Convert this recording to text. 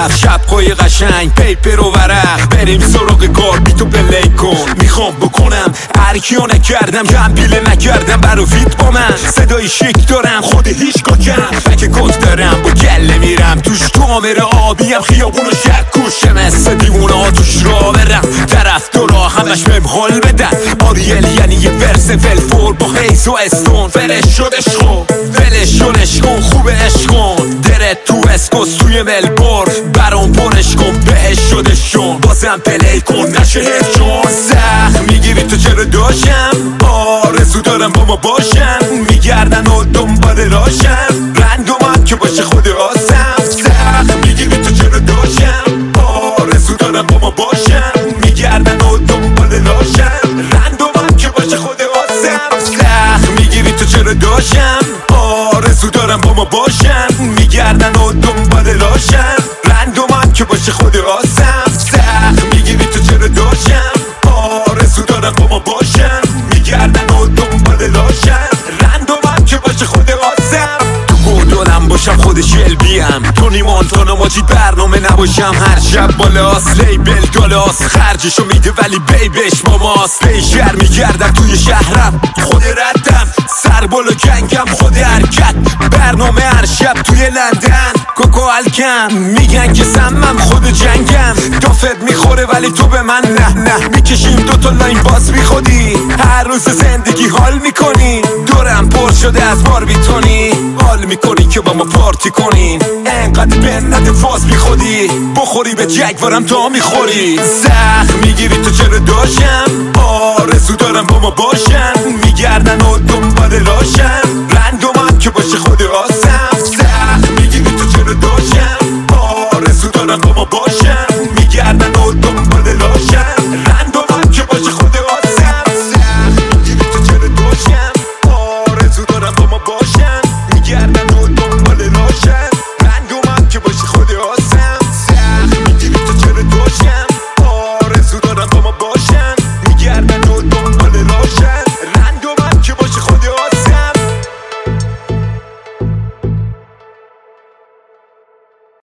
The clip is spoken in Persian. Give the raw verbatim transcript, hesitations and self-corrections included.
هفت شب قای قشنگ پیپر و ورق بریم سراغ کار بی تو پلی کن. میخوام بکنم هرکیو نکردم جنبیله نکردم برا فیت با من صدای شیک دارم خود هیچ کا کم بک کت دارم با گله میرم توش کامر آبیم خیابون و شکوشه مثل دیوونه ها توش را برم طرف دارا همش بهم حال بدن آریل یعنی یه ورس فلفور با حیث و استون ولش شدش خون ولش شدش کن خوب عشق کن درت تو اسکوس توی ملبور برام پرش کن بهش شدشون بازم پلی کن نشه هفشون سخت میگیری تو چرا داشم آرزو دارم با ما باشم میگردن و دنبال راشم رندومم که باشه خود آسم سخت میگیری تو چرا داشم آرزو دارم با ما باشم میگردن و دنبال راشم رندومم که باشه خود آسم سخت میگیری تو چرا داشم آرزو دارم با ما باشم میگردن و دنبال راشم رندومم که باشه خود آسم سخت میگیری تو چرا داشم آرزو دارم با ما باشم میگردن و دنبال راشم رندومم که باشه خود آسم تو گردانم باشم خودش البیم تونی مانتانا ماجید برنامه نباشم هر شب بالاست لیبل دالاست خرجشو میده ولی بیبش ماماست بیشتر میگردم توی شهرم خود ردم سر بالا جنگم خود حرکت برنامه هر شب توی لندن کوکو الکم میگن که سمم خود جنگم دافت میخوره ولی تو به من نه نه میکشیم دوتا لاین باز بی خودی هر روز زندگی حال میکنی دورم پر شده از بار بیتونی حال میکنی که با ما پارتی کنیم انقدر بنده فاز بی خودی بخوری به جگوارم تا میخوری زخم میگیری تو چرا داشم آرزو دارم با ما باشم میگردن و دنبال راشم رندومم که باشه خود آسم زخم میگیری تو چرا داشم آرزو دارم با ما باشم